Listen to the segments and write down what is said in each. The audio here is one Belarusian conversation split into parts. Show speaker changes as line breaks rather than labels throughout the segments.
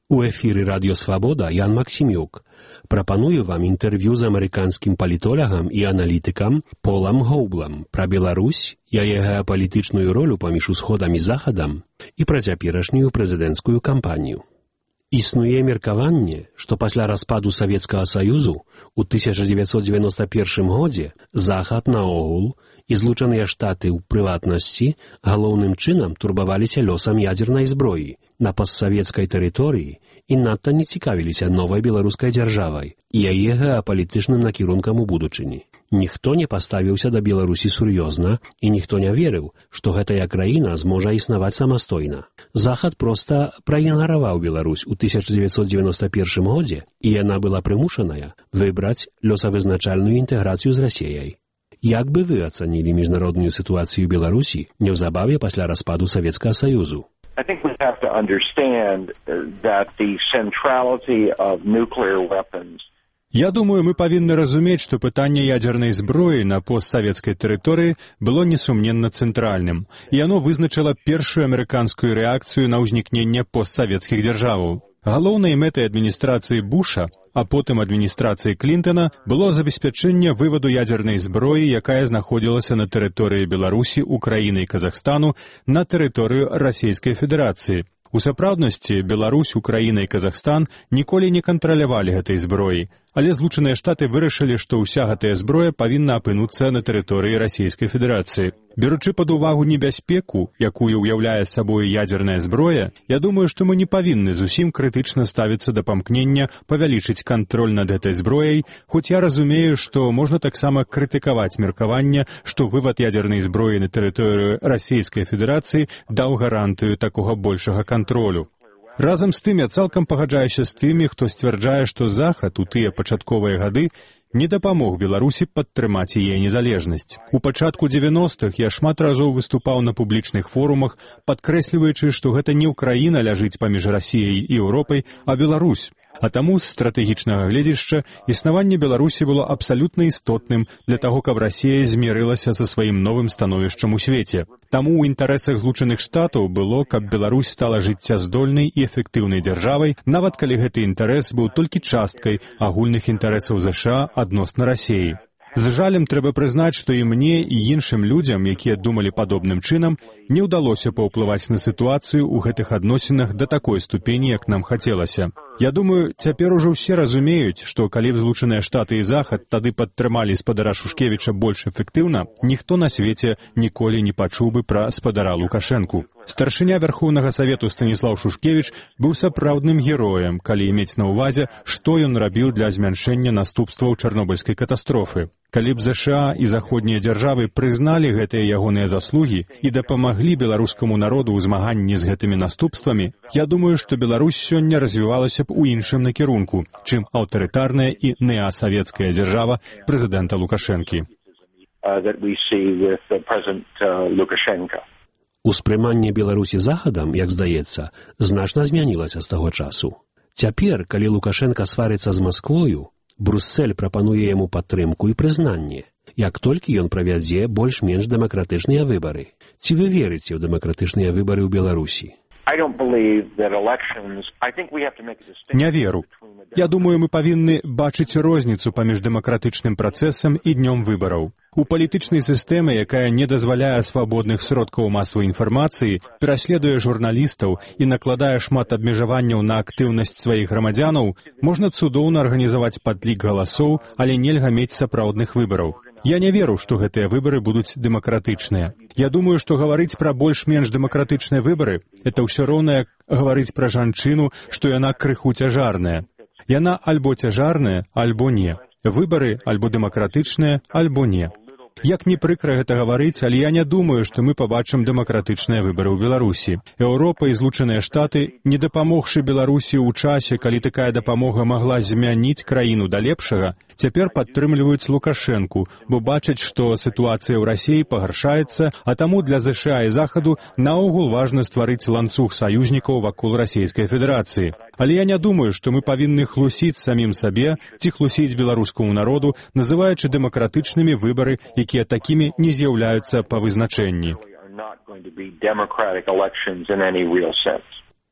У эфіры «Радіё Свабода» Ян Максімюк. Прапаную вам інтэрв'ю з амерыканскім палітолагам і аналітыкам Полам Гоўблам пра Беларусь, яе геапалітычную ролю паміж усходам і захадам і пра цяперашнюю прэзідэнцкую кампанію. Існуе меркаванне, што пасля распаду Савецкага Саюзу ў 1991 годзе Захад наогул і Злучаныя Штаты ў прыватнасці галоўным чынам турбаваліся лёсам ядзернай зброі на постсавецкай тэрыторыі і надта не цікавіліся новай беларускай дзяржавай і яе геапалітычным накірункам у будучыні. Ніхто не паставіўся да Беларусі сур'ёзна і ніхто не верыў, што гэтая краіна зможа існаваць самастойна. Захад проста праігнараваў Беларусь у 1991 годзе і яна была прымушаная выбраць лёсавызначальную інтэграцыю з Расіяй. Як бы вы ацанілі міжнародную сітуацыю Беларусі неўзабаве пасля распаду Савецкага Саюзу?
I think we have to understand that the centrality of nuclear weapons.
Я думаю, мы павінны разумець, што пытанне ядзернай зброі на постсавецкай тэрыторыі было несумненна цэнтральным, і яно вызначыла першую амерыканскую рэакцыю на ўзнікненне постсавецкіх дзяржаваў. Галоўнай мэтай адміністрацыі Буша, а потым адміністрацыі Клінтона было забеспячэнне вываду ядзернай зброі, якая знаходзілася на тэрыторыі Беларусі, Украіны і Казахстану на тэрыторыю Расійскай Федэрацыі. У сапраўднасці Беларусь, Украіна і Казахстан ніколі не кантралявалі гэтай зброі, але Злучаныя Штаты вырашылі, што ўся гэтая зброя павінна апынуцца на тэрыторыі Расійскай Федэрацыі. Беручы пад увагу небяспеку, якую ўяўляе сабою ядзерная зброя, я думаю, што мы не павінны зусім крытычна ставіцца да памкнення павялічыць кантроль над гэтай зброяй, хоць я разумею, што можна таксама крытыкаваць меркаванне, што вывад ядзернай зброі на тэрыторыю Расійскай Федэрацыі даў гарантыю такога большага кантролю. Разам з тым я цалкам пагаджаюся з тымі, хто сцвярджае, што Захад у тыя пачатковыя гады не дапамог Беларусі падтрымаць яе незалежнасць. У пачатку 90-х я шмат разоў выступаў на публічных форумах, падкрэсліваючы, што гэта не Ўкраіна ляжыць паміж Расіяй і Еўропай, а Беларусь. А таму з стратэгічнага гледзяшча існаванне Беларусі было абсалютна істотным для таго, каб Расія змірылася са сваім новым становішчам у свеце. Таму ў інтарэсах Злучаных Штатаў было, каб Беларусь стала жыццяздольнай і эфектыўнай дзяржавай, нават калі гэты інтарэс быў толькі часткай агульных інтарэсаў ЗША адносна Расіі. З жалем трэба прызнаць, што і мне, і іншым людзям, якія думалі падобным чынам, не ўдалося паўплываць на сітуацыю ў гэтых адносінах да такой ступені, як нам хацелася. Я думаю, цяпер ужо ўсе разумеюць, што калі б Злучаныя Штаты і Захад тады падтрымалі спадара Шушкевіча больш эфектыўна, ніхто на свеце ніколі не пачуў бы пра спадара Лукашэнку. Старшыня Вярхоўнага Савету Станіслаў Шушкевіч быў сапраўдным героем, калі мець на ўвазе, што ён рабіў для змяншэння наступстваў чарнобыльскай катастрофы. Калі б ЗША і заходнія дзяржавы прызналі гэтыя ягоныя заслугі і дапамаглі беларускаму народу ў змаганні з гэтымі наступствамі, я думаю, што Беларусь сёння развівалася б у іншым накірунку, чым аўтарытарная і неасавецкая дзяржава прэзідэнта Лукашэнкі.
Успрыманне Беларусі захадам, як здаецца, значна змянілася з таго часу. Цяпер, калі Лукашэнка сварыцца з Масквою, Бруссель прапануе яму падтрымку і прызнанне, як толькі ён правядзе больш-менш дэмакратычныя выбары. Ці вы верыце ў дэмакратычныя выбары ў Беларусі?
Не веру. Я думаю, мы павінны бачыць розніцу паміж дэмакратычным працэсам і днём выбараў. У палітычнай сістэме, якая не дазваляе свабодных сродкаў масавай інфармацыі, пераследуе журналістаў і накладае шмат абмежаванняў на актыўнасць сваіх грамадзянаў, можна цудоўна арганізаваць падлік галасоў, але нельга мець сапраўдных выбараў. Я не веру, што гэтыя выбары будуць дэмакратычныя. Я думаю, што гаварыць пра больш-менш дэмакратычныя выбары – это ўсё роўна, як гаварыць пра жанчыну, што яна крыху цяжарная. Яна альбо цяжарная, альбо не. Выбары альбо дэмакратычныя, альбо не. Як не прыкра гэта гаварыць, але я не думаю, што мы пабачым дэмакратычныя выбары ў Беларусі. Еўропа і Злучаныя Штаты, не дапамогшы Беларусі ў часе, калі такая дапамога магла змяніць краіну да лепшага, цяпер падтрымліваюць Лукашэнку, бо бачаць, што сітуацыя ў Расіі пагаршаецца, а таму для ЗША і Захаду наогул важна стварыць ланцуг саюзнікаў вакол Расійскай Федэрацыі. Але я не думаю, што мы павінны хлусіць самім сабе ці хлусіць беларускаму народу, называючы дэмакратычнымі выбары, якія такімі не з'яўляюцца па вызначэнні.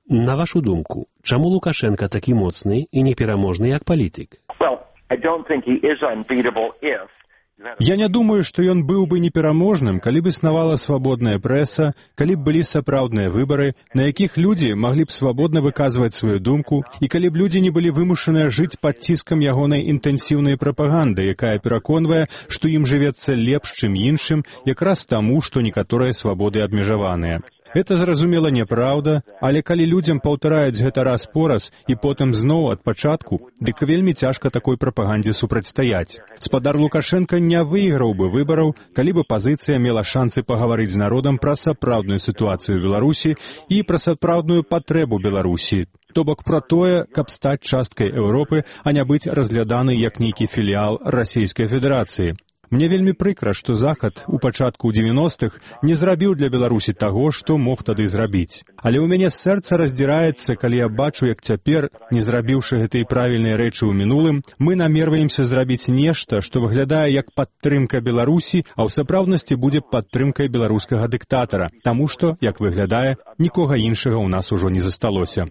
На вашу думку, чаму Лукашенко такі моцны і непераможны як палітык?
Well, I don't think he is unbeatable if...
Я не думаю, што ён быў бы непераможным, калі б існавала свабодная прэса, калі б былі сапраўдныя выбары, на якіх людзі маглі б свабодна выказваць сваю думку, і калі б людзі не былі вымушаныя жыць пад ціскам ягонай інтэнсіўнай прапаганды, якая пераконвае, што ім жывецца лепш, чым іншым, якраз таму, што некаторыя свабоды абмежаваныя. Гэта, зразумела, няпраўда, але калі людзям паўтараюць гэта раз по раз і потым зноў ад пачатку, дык вельмі цяжка такой прапагандзе супрацьстаяць. Спадар Лукашенка не выйграў бы выбараў, калі бы пазіцыя мела шанцы пагаварыць з народам пра сапраўдную сітуацыю ў Беларусі і пра сапраўдную патрэбу Беларусі. То бок пра тое, каб стаць часткай Еўропы, а не быць разгляданы як нейкі філіял Расійскай Федэрацыі. Мне вельмі прыкра, што Захад у пачатку 90-х не зрабіў для Беларусі таго, што мог тады зрабіць. Але ў мяне сэрца раздзіраецца, калі я бачу, як цяпер, не зрабіўшы гэтай правільнай рэчы ў мінулым, мы намерваемся зрабіць нешта, што выглядае як падтрымка Беларусі, а ў сапраўднасці будзе падтрымкай беларускага дыктатара, таму што, як выглядае, нікога іншага ў нас ужо не засталося.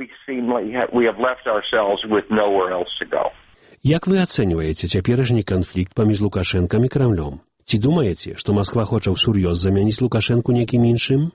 Як вы ацэньваеце цяперашні канфлікт паміж Лукашэнкам і Крамлём? Ці думаеце, што Масква хоча ўсур'ёз замяніць Лукашэнку некім іншым?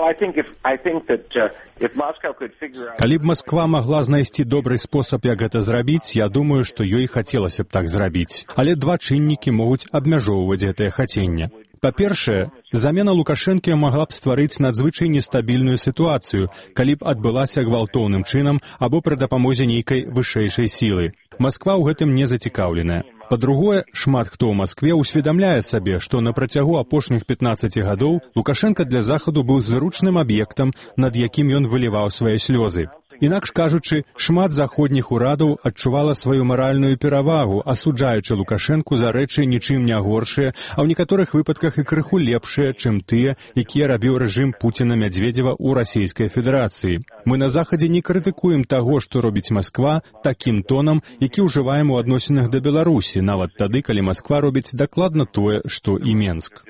Калі б Масква магла знайсці добры спосаб, як гэта зрабіць, я думаю, што ёй хацелася б так зрабіць. Але два чыннікі могуць абмяжоўваць гэтае хаценне. Па-першае, замена Лукашэнкі магла б стварыць надзвычай нестабільную сітуацыю, калі б адбылася гвалтоўным чынам або пры дапамозе нейкай вышэйшай сілы. Масква ў гэтым не зацікаўленая. Па-другое, шмат хто ў Маскве ўсведамляе сабе, што на працягу апошніх 15 гадоў Лукашенка для Захаду быў зручным аб'ектам, над якім ён выліваў свае слёзы. Інакш кажучы, шмат заходніх урадаў адчувала сваю маральную перавагу, асуджаючы Лукашэнку за рэчы нічым не горшыя, а ў некаторых выпадках і крыху лепшыя, чым тыя, якія рабіў рэжым Пуціна-Мядзведзева ў Расійскай Федэрацыі. Мы на Захадзе не крытыкуем таго, што робіць Масква, такім тонам, які ўжываем у адносінах да Беларусі, нават тады, калі Масква робіць дакладна тое, што і Менск.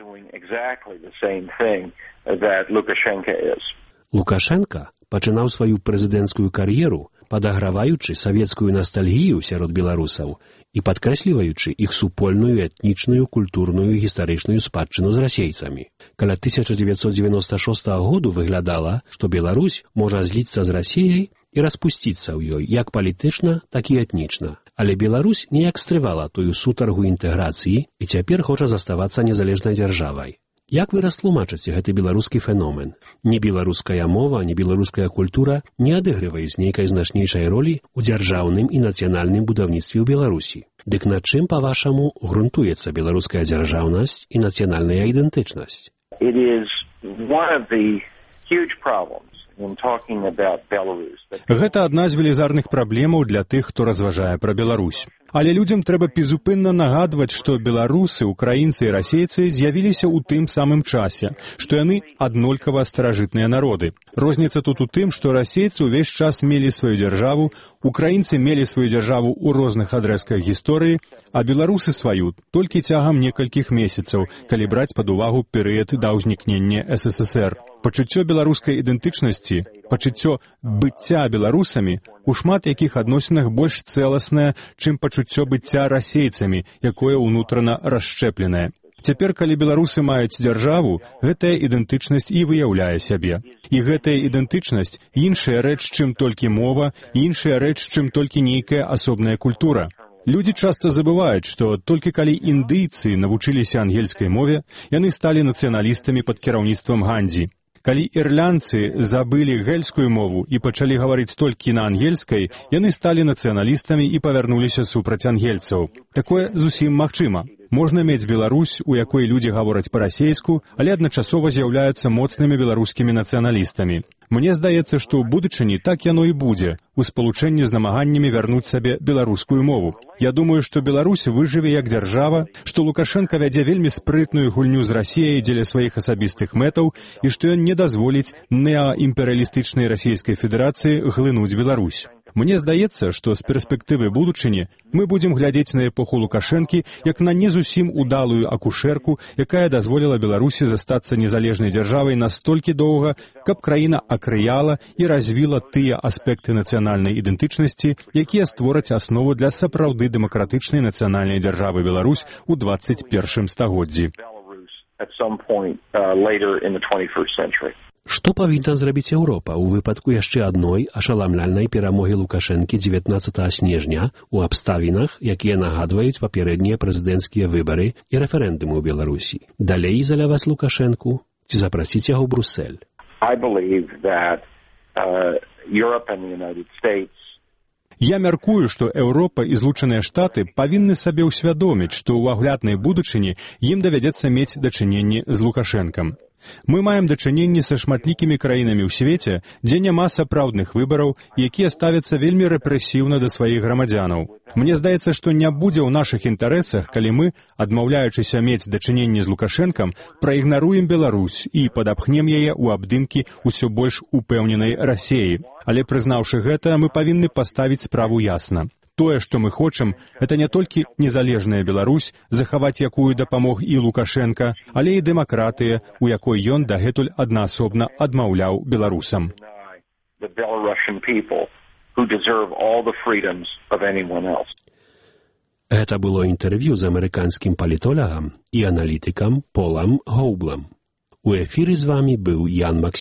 Лукашенка пачынаў сваю прэзідэнцкую кар'еру, падаграваючы савецкую настальгію сярод беларусаў і падкрэсліваючы іх супольную этнічную, культурную і гістарычную спадчыну з расейцамі. Каля 1996 году выглядала, што Беларусь можа зліцца з Расіяй і распусціцца ў ёй як палітычна, так і этнічна. Але Беларусь неяк стрывала тую сутаргу інтэграцыі і цяпер хоча заставацца незалежнай дзяржавай. Як вы растлумачыце гэты беларускі феномен? Ні беларуская мова, ні беларуская культура не адыгрываюць нейкай значнейшай ролі ў дзяржаўным і нацыянальным будаўніцтве ў Беларусі. Дык на чым, па-вашаму, грунтуецца беларуская дзяржаўнасць і нацыянальная ідэнтычнасць?
Гэта адна з велізарных праблемаў для тых, хто разважае пра Беларусь. Але людзям трэба безупынна нагадваць, што беларусы, украінцы і расейцы з'явіліся ў тым самым часе, што яны аднолькава старажытныя народы. Розніца тут у тым, што расейцы ўвесь час мелі сваю дзяржаву, украінцы мелі сваю дзяржаву ў розных адрэзках гісторыі, а беларусы сваю толькі цягам некалькіх месяцаў, калі браць пад увагу перыяд да ўзнікнення СССР. Пачуццё беларускай ідэнтычнасці, пачуццё быцця беларусамі у шмат якіх адносінах больш цэласнае, чым пачуццё быцця расейцамі, якое ўнутрана расшчэпленае. Цяпер, калі беларусы маюць дзяржаву, гэтая ідэнтычнасць і выяўляе сябе. І гэтая ідэнтычнасць – іншая рэч, чым толькі мова, іншая рэч, чым толькі нейкая асобная культура. Людзі часта забываюць, што толькі калі індыйцы навучыліся ангельскай мове, яны сталі нацыяналістамі пад кіраўніцтвам Гандзі. Калі ірландцы забылі гэльскую мову і пачалі гаварыць толькі на ангельскай, яны сталі нацыяналістамі і павярнуліся супраць ангельцаў. Такое зусім магчыма. Можна мець Беларусь, у якой людзі гавораць па-расейску, але адначасова з'яўляюцца моцнымі беларускімі нацыяналістамі. Мне здаецца, што ў будучыні так яно і будзе, у спалучэнні з намаганнямі вярнуць сабе беларускую мову. Я думаю, што Беларусь выжыве як дзяржава, што Лукашенка вядзе вельмі спрытную гульню з Расіяй дзеля сваіх асабістых мэтаў і што ён не дазволіць неаімперыялістычнай Расійскай Федэрацыі глынуць Беларусь. Мне здаецца, што з перспектывы будучыні мы будзем глядзець на эпоху Лукашэнкі як на не зусім удалую акушэрку, якая дазволіла Беларусі застацца незалежнай дзяржавай настолькі доўга, каб краіна акрыяла і развіла тыя аспекты нацыянальнай ідэнтычнасці, якія створаць аснову для сапраўды дэмакратычнай нацыянальнай дзяржавы Беларусь у 21 стагоддзі.
Што павінна зрабіць Еўропа ў выпадку яшчэ адной ашаламляльнай перамогі Лукашэнкі 19 снежня ў абставінах, якія нагадваюць папярэднія прэзідэнцкія выбары і рэферэндумы ў Беларусі? Далей ізаляваць Лукашэнку ці запрасіць яго ў Брусэль?
Я мяркую, што Еўропа і Злучаныя Штаты павінны сабе ўсвядоміць, што ў агляднай будучыні ім давядзецца мець дачыненні з Лукашэнкам. Мы маем дачыненні са шматлікімі краінамі ў свеце, дзе няма сапраўдных выбараў, якія ставяцца вельмі рэпрэсіўна да сваіх грамадзянаў. Мне здаецца, што не будзе ў нашых інтарэсах, калі мы, адмаўляючыся мець дачыненні з Лукашэнкам, праігнаруем Беларусь і падапхнем яе ў абдымкі ўсё больш упэўненай Расіі. Але прызнаўшы гэта, мы павінны паставіць справу ясна. Тое, што мы хочам, это не толькі незалежная Беларусь, захаваць якую дапамог і Лукашэнка, але і дэмакратыя, у якой ён дагэтуль аднаасобна адмаўляў беларусам.
Гэта было інтэрв'ю з амерыканскім палітолагам і аналітыкам Полам Гоўблам. У эфіры з вамі быў Ян Максімюк.